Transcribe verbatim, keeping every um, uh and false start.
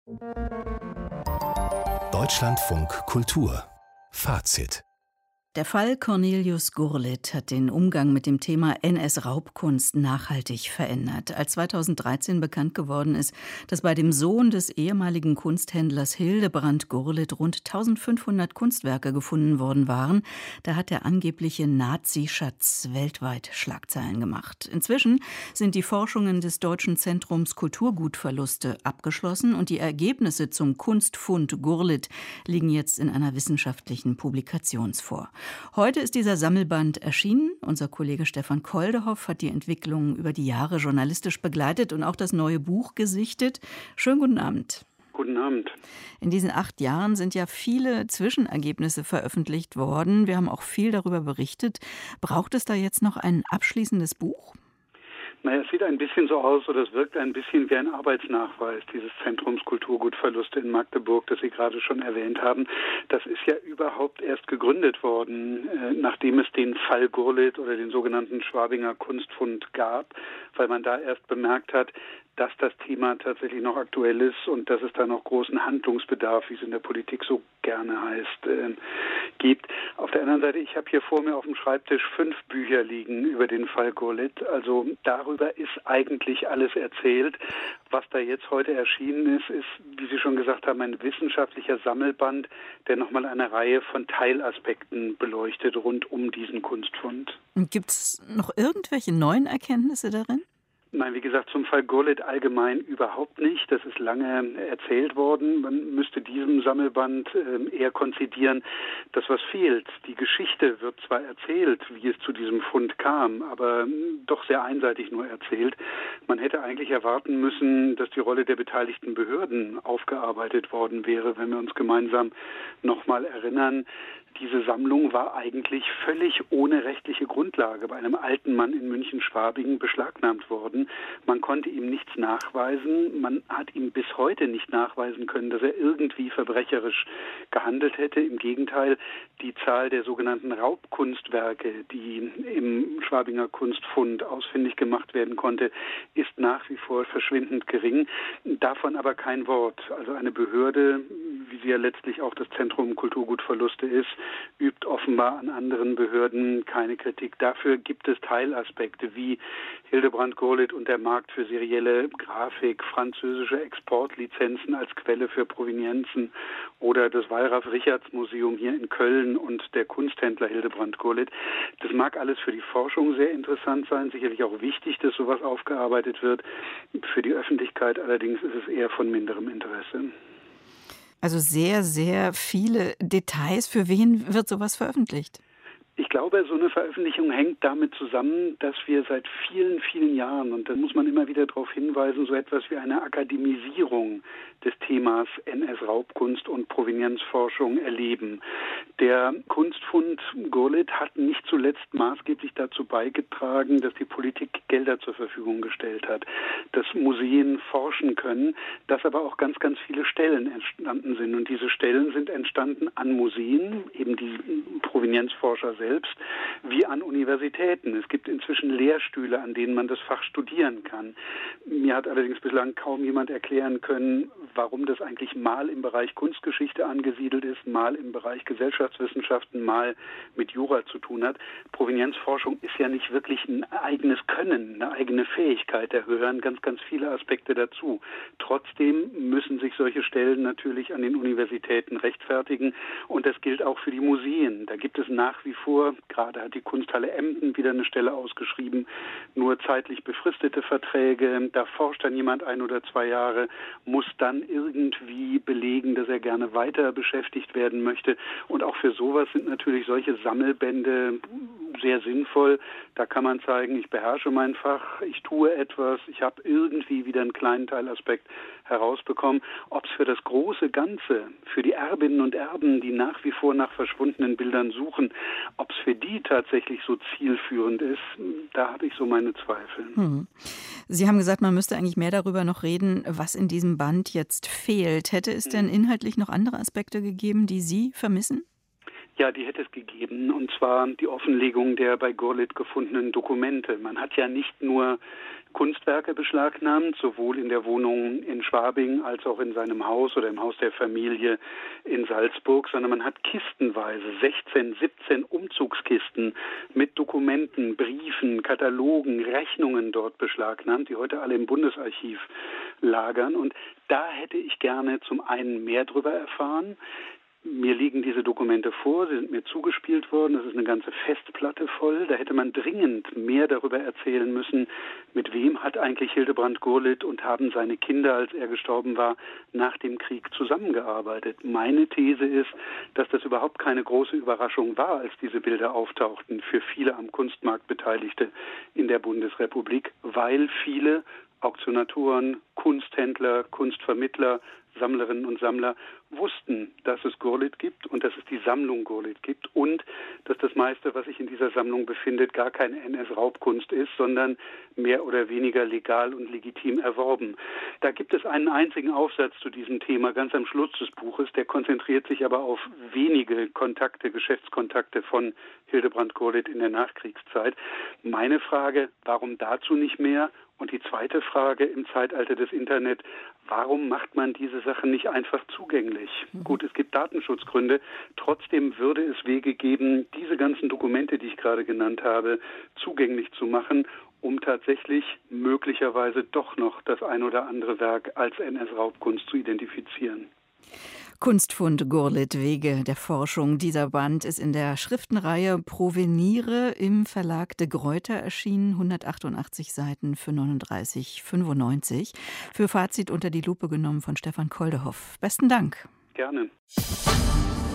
Deutschlandfunk Kultur Fazit. Der Fall Cornelius Gurlitt hat den Umgang mit dem Thema N S-Raubkunst nachhaltig verändert. Als zweitausenddreizehn bekannt geworden ist, dass bei dem Sohn des ehemaligen Kunsthändlers Hildebrand Gurlitt rund eintausendfünfhundert Kunstwerke gefunden worden waren, da hat der angebliche Nazi-Schatz weltweit Schlagzeilen gemacht. Inzwischen sind die Forschungen des Deutschen Zentrums Kulturgutverluste abgeschlossen und die Ergebnisse zum Kunstfund Gurlitt liegen jetzt in einer wissenschaftlichen Publikationsform. Heute ist dieser Sammelband erschienen. Unser Kollege Stefan Koldehoff hat die Entwicklung über die Jahre journalistisch begleitet und auch das neue Buch gesichtet. Schönen guten Abend. Guten Abend. In diesen acht Jahren sind ja viele Zwischenergebnisse veröffentlicht worden. Wir haben auch viel darüber berichtet. Braucht es da jetzt noch ein abschließendes Buch? Naja, es sieht ein bisschen so aus, oder es wirkt ein bisschen wie ein Arbeitsnachweis dieses Zentrums Kulturgutverluste in Magdeburg, das Sie gerade schon erwähnt haben. Das ist ja überhaupt erst gegründet worden, äh, nachdem es den Fall Gurlitt oder den sogenannten Schwabinger Kunstfund gab, weil man da erst bemerkt hat, dass das Thema tatsächlich noch aktuell ist und dass es da noch großen Handlungsbedarf, wie es in der Politik so gerne heißt, äh, gibt. Auf der anderen Seite, ich habe hier vor mir auf dem Schreibtisch fünf Bücher liegen über den Fall Gurlitt. Also darüber ist eigentlich alles erzählt. Was da jetzt heute erschienen ist, ist, wie Sie schon gesagt haben, ein wissenschaftlicher Sammelband, der nochmal eine Reihe von Teilaspekten beleuchtet rund um diesen Kunstfund. Gibt es noch irgendwelche neuen Erkenntnisse darin? Nein, wie gesagt, zum Fall Gurlitt allgemein überhaupt nicht. Das ist lange erzählt worden. Man müsste diesem Sammelband äh, eher konzidieren, dass was fehlt. Die Geschichte wird zwar erzählt, wie es zu diesem Fund kam, aber äh, doch sehr einseitig nur erzählt. Man hätte eigentlich erwarten müssen, dass die Rolle der beteiligten Behörden aufgearbeitet worden wäre, wenn wir uns gemeinsam nochmal erinnern. Diese Sammlung war eigentlich völlig ohne rechtliche Grundlage bei einem alten Mann in München-Schwabing beschlagnahmt worden. Man konnte ihm nichts nachweisen. Man hat ihm bis heute nicht nachweisen können, dass er irgendwie verbrecherisch gehandelt hätte. Im Gegenteil, die Zahl der sogenannten Raubkunstwerke, die im Schwabinger Kunstfund ausfindig gemacht werden konnte, ist nach wie vor verschwindend gering. Davon aber kein Wort. Also eine Behörde, wie sie ja letztlich auch das Zentrum Kulturgutverluste ist, übt offenbar an anderen Behörden keine Kritik. Dafür gibt es Teilaspekte wie Hildebrand Gurlitt und der Markt für serielle Grafik, französische Exportlizenzen als Quelle für Provenienzen oder das Wallraf-Richarts-Museum hier in Köln und der Kunsthändler Hildebrand Gurlitt. Das mag alles für die Forschung sehr interessant sein, sicherlich auch wichtig, dass sowas aufgearbeitet wird. Für die Öffentlichkeit allerdings ist es eher von minderem Interesse. Also sehr, sehr viele Details. Für wen wird sowas veröffentlicht? Ich glaube, so eine Veröffentlichung hängt damit zusammen, dass wir seit vielen, vielen Jahren, und da muss man immer wieder darauf hinweisen, so etwas wie eine Akademisierung des Themas N S-Raubkunst und Provenienzforschung erleben. Der Kunstfund Gurlitt hat nicht zuletzt maßgeblich dazu beigetragen, dass die Politik Gelder zur Verfügung gestellt hat, dass Museen forschen können, dass aber auch ganz, ganz viele Stellen entstanden sind. Und diese Stellen sind entstanden an Museen, eben die Provenienzforscher selbst, selbst, wie an Universitäten. Es gibt inzwischen Lehrstühle, an denen man das Fach studieren kann. Mir hat allerdings bislang kaum jemand erklären können, warum das eigentlich mal im Bereich Kunstgeschichte angesiedelt ist, mal im Bereich Gesellschaftswissenschaften, mal mit Jura zu tun hat. Provenienzforschung ist ja nicht wirklich ein eigenes Können, eine eigene Fähigkeit. Da gehören ganz, ganz viele Aspekte dazu. Trotzdem müssen sich solche Stellen natürlich an den Universitäten rechtfertigen und das gilt auch für die Museen. Da gibt es nach wie vor, gerade hat die Kunsthalle Emden wieder eine Stelle ausgeschrieben, nur zeitlich befristete Verträge. Da forscht dann jemand ein oder zwei Jahre, muss dann irgendwie belegen, dass er gerne weiter beschäftigt werden möchte. Und auch für sowas sind natürlich solche Sammelbände sehr sinnvoll. Da kann man zeigen, ich beherrsche mein Fach, ich tue etwas, ich habe irgendwie wieder einen kleinen Teilaspekt herausbekommen. Ob es für das große Ganze, für die Erbinnen und Erben, die nach wie vor nach verschwundenen Bildern suchen, ob es für die tatsächlich so zielführend ist, da habe ich so meine Zweifel. Hm. Sie haben gesagt, man müsste eigentlich mehr darüber noch reden, was in diesem Band jetzt fehlt. Hätte es denn inhaltlich noch andere Aspekte gegeben, die Sie vermissen? Ja, die hätte es gegeben, und zwar die Offenlegung der bei Gurlitt gefundenen Dokumente. Man hat ja nicht nur Kunstwerke beschlagnahmt, sowohl in der Wohnung in Schwabing als auch in seinem Haus oder im Haus der Familie in Salzburg, sondern man hat kistenweise sechzehn, siebzehn Umzugskisten mit Dokumenten, Briefen, Katalogen, Rechnungen dort beschlagnahmt, die heute alle im Bundesarchiv lagern. Und da hätte ich gerne zum einen mehr darüber erfahren. Mir liegen diese Dokumente vor, sie sind mir zugespielt worden, das ist eine ganze Festplatte voll. Da hätte man dringend mehr darüber erzählen müssen, mit wem hat eigentlich Hildebrand Gurlitt und haben seine Kinder, als er gestorben war, nach dem Krieg zusammengearbeitet. Meine These ist, dass das überhaupt keine große Überraschung war, als diese Bilder auftauchten für viele am Kunstmarkt Beteiligte in der Bundesrepublik, weil viele Auktionatoren, Kunsthändler, Kunstvermittler, Sammlerinnen und Sammler wussten, dass es Gurlitt gibt und dass es die Sammlung Gurlitt gibt und dass das meiste, was sich in dieser Sammlung befindet, gar keine N S-Raubkunst ist, sondern mehr oder weniger legal und legitim erworben. Da gibt es einen einzigen Aufsatz zu diesem Thema, ganz am Schluss des Buches, der konzentriert sich aber auf wenige Kontakte, Geschäftskontakte von Hildebrand Gurlitt in der Nachkriegszeit. Meine Frage, warum dazu nicht mehr? Und die zweite Frage im Zeitalter des Internet, warum macht man diese Sachen nicht einfach zugänglich? Mhm. Gut, es gibt Datenschutzgründe, trotzdem würde es Wege geben, diese ganzen Dokumente, die ich gerade genannt habe, zugänglich zu machen, um tatsächlich möglicherweise doch noch das ein oder andere Werk als N S-Raubkunst zu identifizieren. Kunstfund Gurlitt, Wege der Forschung. Dieser Band ist in der Schriftenreihe Proveniere im Verlag de Gruyter erschienen, hundertachtundachtzig Seiten für neununddreißig fünfundneunzig. Für Fazit unter die Lupe genommen von Stefan Koldehoff. Besten Dank. Gerne.